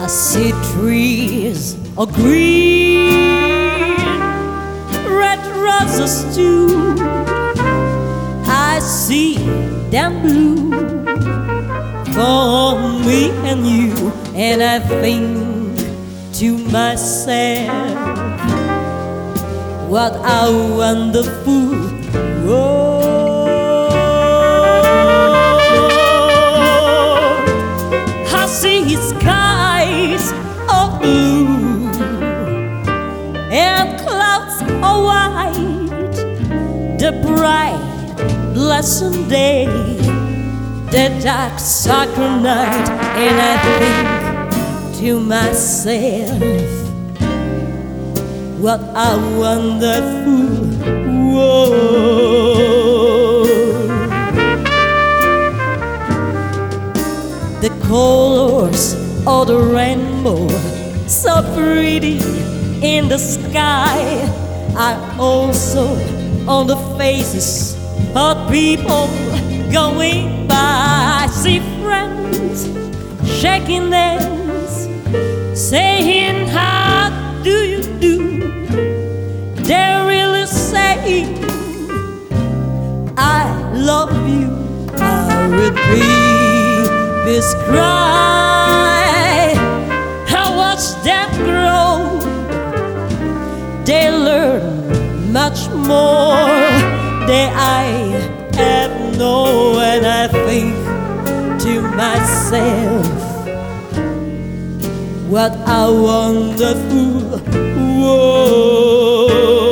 I see trees of green, red roses too. I see them blue for me and you, and I think to myself, what a wonderful world. I see skies of blue and clouds of white, the bright blessed day, the dark sacred night, and I think to myself, what a wonderful world. The colors of the rainbow, so pretty in the sky, are also on the faces of people going by. I see friends shaking hands, saying, how do you do? They're really saying, I love you. I repeat this cry. I watch them grow. They learn much more than I have known, and I think to myself, what a wonderful world.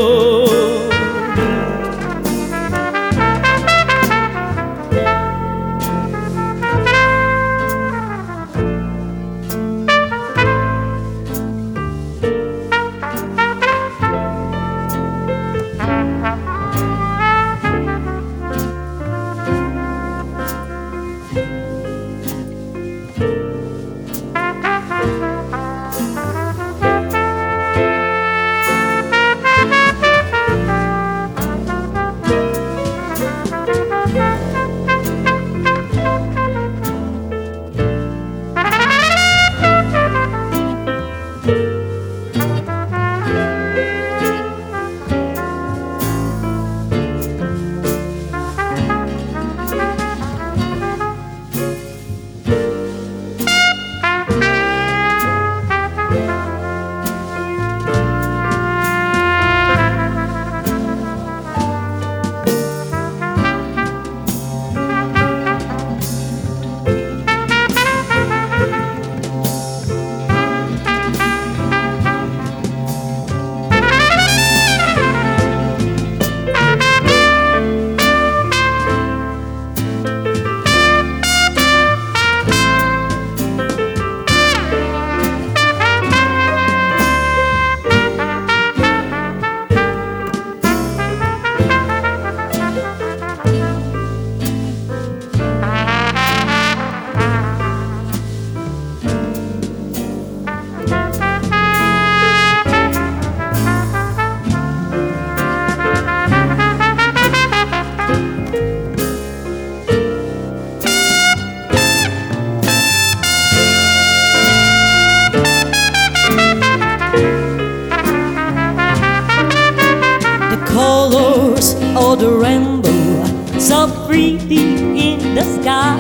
Colors of the rainbow, so pretty in the sky,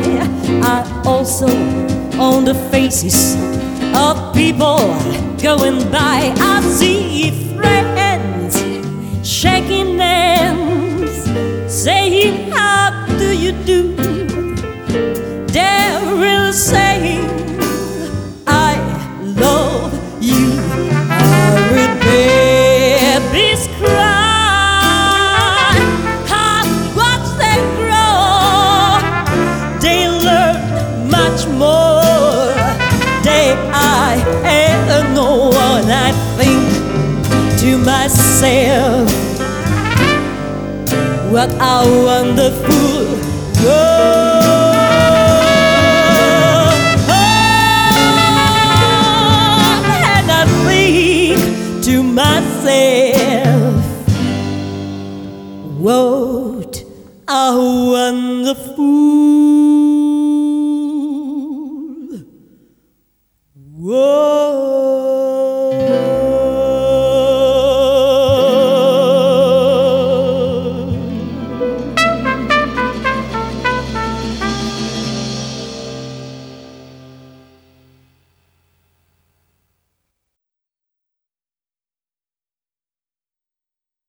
are also on the faces of people going by. I see friends shaking hands, saying, how do you do? They're really saying, I love you. I repeat this cry. More than I ever know, and I think to myself, what a wonderful world. And I think to myself, what a wonderful